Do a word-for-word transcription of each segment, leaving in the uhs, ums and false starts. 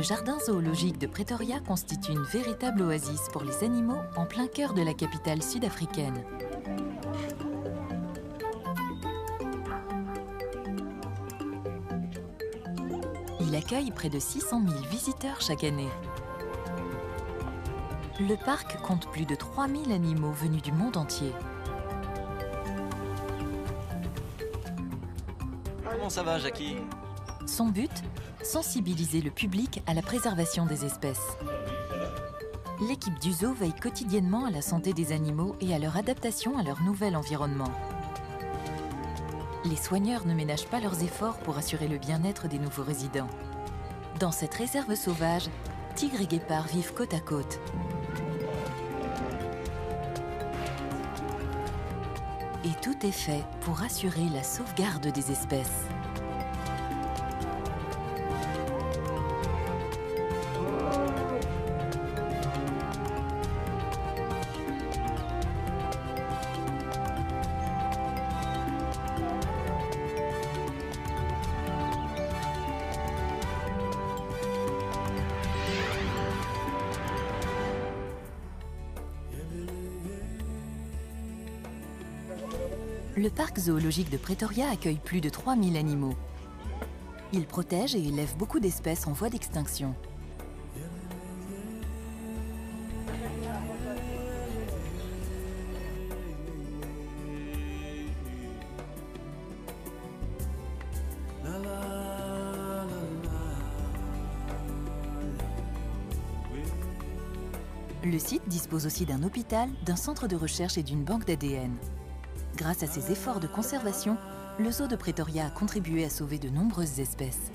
jardin zoologique de Pretoria constitue une véritable oasis pour les animaux en plein cœur de la capitale sud-africaine. Il accueille près de six cent mille visiteurs chaque année. Le parc compte plus de trois mille animaux venus du monde entier. Comment ça va, Jackie? Son but, sensibiliser le public à la préservation des espèces. L'équipe du zoo veille quotidiennement à la santé des animaux et à leur adaptation à leur nouvel environnement. Les soigneurs ne ménagent pas leurs efforts pour assurer le bien-être des nouveaux résidents. Dans cette réserve sauvage, tigres et guépards vivent côte à côte. Et tout est fait pour assurer la sauvegarde des espèces. Le parc zoologique de Pretoria accueille plus de trois mille animaux. Il protège et élève beaucoup d'espèces en voie d'extinction. Le site dispose aussi d'un hôpital, d'un centre de recherche et d'une banque d'A D N. Grâce à ses efforts de conservation, le zoo de Pretoria a contribué à sauver de nombreuses espèces.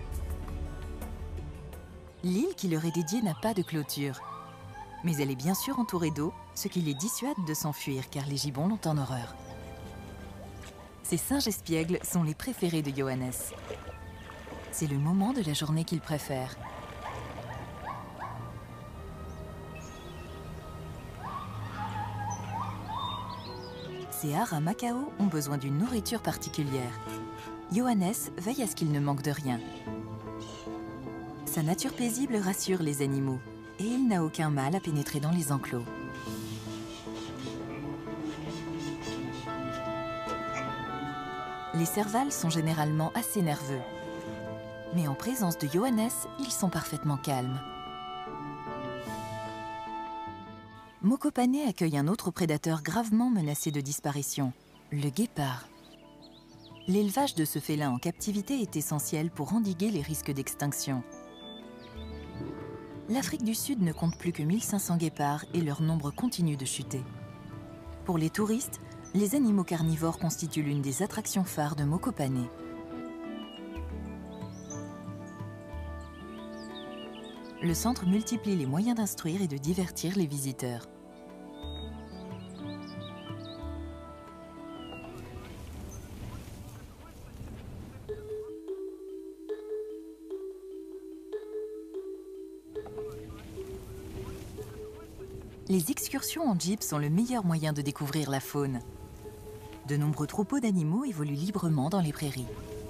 L'île qui leur est dédiée n'a pas de clôture. Mais elle est bien sûr entourée d'eau, ce qui les dissuade de s'enfuir car les gibbons l'ont en horreur. Ces singes espiègles sont les préférés de Johannes. C'est le moment de la journée qu'il préfère. Ces hares à Macao ont besoin d'une nourriture particulière. Johannes veille à ce qu'il ne manque de rien. Sa nature paisible rassure les animaux et il n'a aucun mal à pénétrer dans les enclos. Les servals sont généralement assez nerveux. Mais en présence de Johannes, ils sont parfaitement calmes. Mokopane accueille un autre prédateur gravement menacé de disparition, le guépard. L'élevage de ce félin en captivité est essentiel pour endiguer les risques d'extinction. L'Afrique du Sud ne compte plus que mille cinq cents guépards et leur nombre continue de chuter. Pour les touristes, les animaux carnivores constituent l'une des attractions phares de Mokopane. Le centre multiplie les moyens d'instruire et de divertir les visiteurs. Les excursions en jeep sont le meilleur moyen de découvrir la faune. De nombreux troupeaux d'animaux évoluent librement dans les prairies.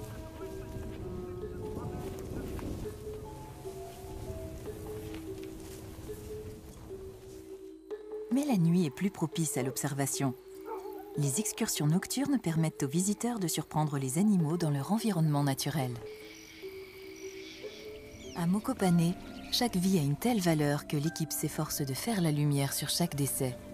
Mais la nuit est plus propice à l'observation. Les excursions nocturnes permettent aux visiteurs de surprendre les animaux dans leur environnement naturel. À Mokopane, chaque vie a une telle valeur que l'équipe s'efforce de faire la lumière sur chaque décès.